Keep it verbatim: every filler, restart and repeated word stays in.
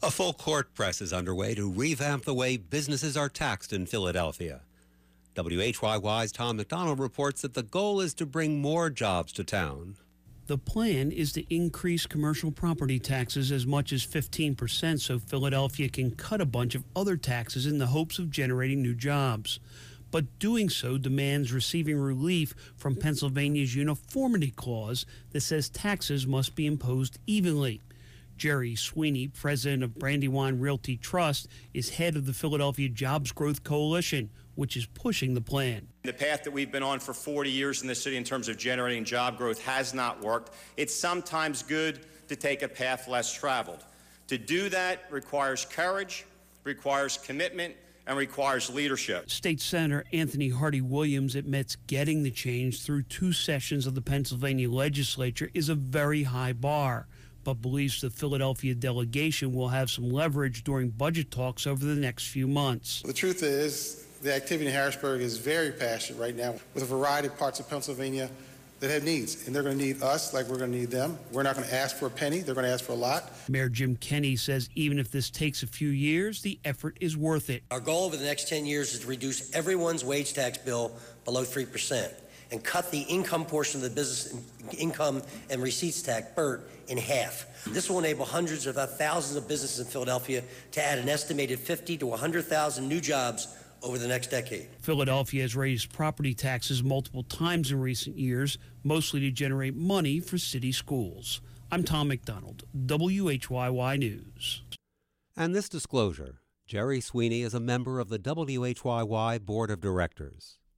A full court press is underway to revamp the way businesses are taxed in Philadelphia. W H Y Y's Tom McDonald reports that the goal is to bring more jobs to town. The plan is to increase commercial property taxes as much as fifteen percent so Philadelphia can cut a bunch of other taxes in the hopes of generating new jobs. But doing so demands receiving relief from Pennsylvania's uniformity clause that says taxes must be imposed evenly. Jerry Sweeney, president of Brandywine Realty Trust, is head of the Philadelphia Jobs Growth Coalition, which is pushing the plan. The path that we've been on for forty years in this city in terms of generating job growth has not worked. It's sometimes good to take a path less traveled. To do that requires courage, requires commitment, and requires leadership. State Senator Anthony Hardy Williams admits getting the change through two sessions of the Pennsylvania legislature is a very high bar, but believes the Philadelphia delegation will have some leverage during budget talks over the next few months. The truth is, the activity in Harrisburg is very passionate right now with a variety of parts of Pennsylvania that have needs, and they're going to need us like we're going to need them. We're not going to ask for a penny. They're going to ask for a lot. Mayor Jim Kenney says even if this takes a few years, the effort is worth it. Our goal over the next ten years is to reduce everyone's wage tax bill below three percent and cut the income portion of the business income and receipts tax, B R T, in half. This will enable hundreds of thousands of businesses in Philadelphia to add an estimated fifty to one hundred thousand new jobs over the next decade. Philadelphia has raised property taxes multiple times in recent years, mostly to generate money for city schools. I'm Tom McDonald, W H Y Y News. And this disclosure, Jerry Sweeney is a member of the W H Y Y Board of Directors.